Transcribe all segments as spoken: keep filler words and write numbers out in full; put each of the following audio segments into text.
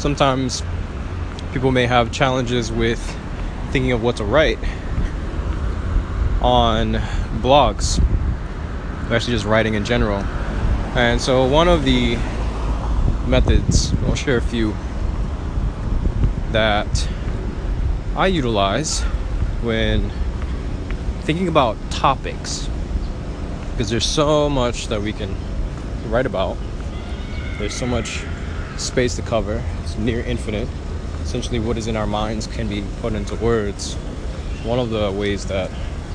sometimes people may have challenges with thinking of what to write on blogs, or actually just writing in general. And so one of the methods, I'll share a few, that I utilize when thinking about topics, because there's so much that we can write about. There's so much space to cover. It's near infinite. Essentially, what is in our minds can be put into words. One of the ways that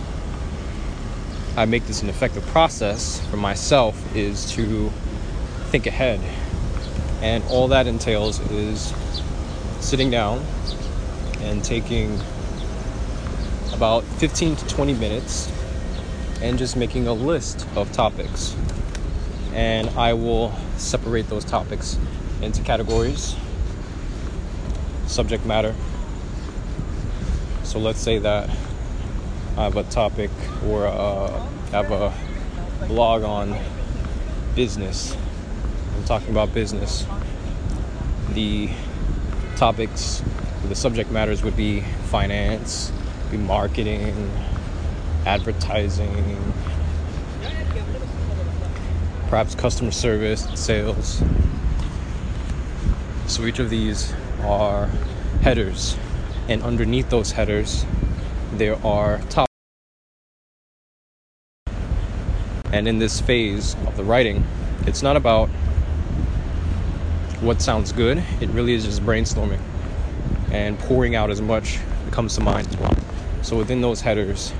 I make this an effective process for myself is to think ahead. And all that entails is sitting down and taking about fifteen to twenty minutes and just making a list of topics. And I will separate those topics into categories. Subject matter. So let's say that I have a topic, or uh, have a blog on business. I'm talking about business. The topics, the subject matters would be finance, be marketing, advertising, perhaps customer service, sales. So each of these are headers, and underneath those headers there are topics. And in this phase of the writing, it's not about what sounds good. It really is just brainstorming and pouring out as much that comes to mind. So within those headers,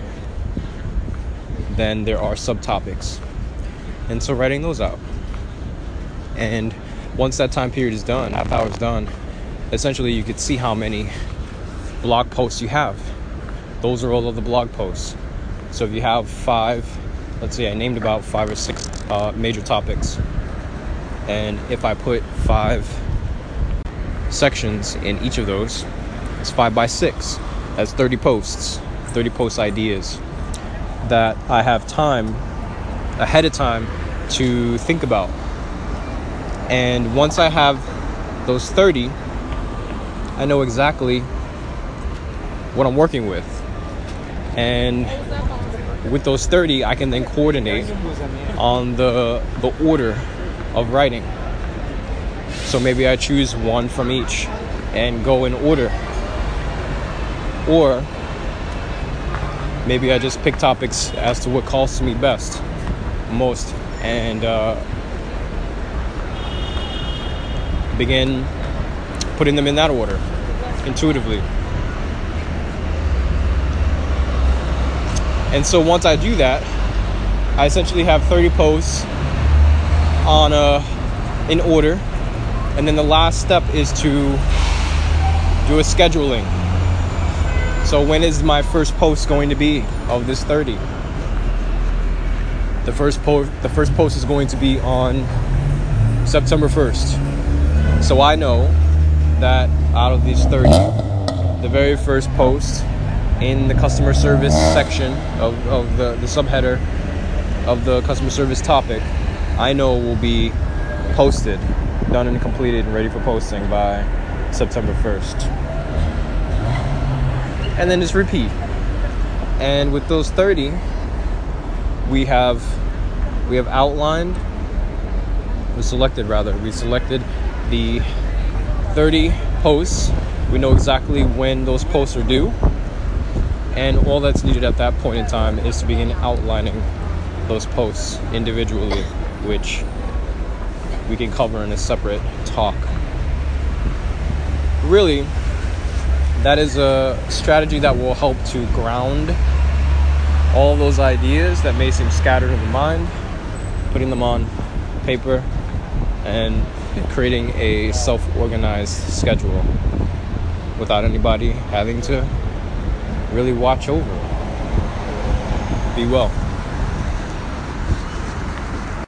then there are subtopics, and so writing those out. And once that time period is done, half hour is done, essentially you could see how many blog posts you have. Those are all of the blog posts. So if you have five, let's say I named about five or six uh, major topics, and if I put five sections in each of those, it's five by six. That's thirty posts, thirty post ideas that I have time ahead of time to think about. And once I have those thirty, I know exactly what I'm working with. And with those thirty, I can then coordinate on the the order of writing. So maybe I choose one from each and go in order. Or maybe I just pick topics as to what calls to me best, most, and uh, begin putting them in that order, intuitively. And so once I do that, I essentially have thirty posts on a, in order. And then the last step is to do a scheduling. So when is my first post going to be of this thirty? The first post, the first post is going to be on September first. So I know that out of these thirty, the very first post in the customer service section of, of the, the subheader of the customer service topic, I know will be posted, done and completed and ready for posting by September first. And then just repeat. And with those thirty, we have we have outlined, we selected rather, we selected the thirty posts. We know exactly when those posts are due. And all that's needed at that point in time is to begin outlining those posts individually, which we can cover in a separate talk. Really, that is a strategy that will help to ground all of those ideas that may seem scattered in the mind, putting them on paper and creating a self-organized schedule without anybody having to really watch over. Be well.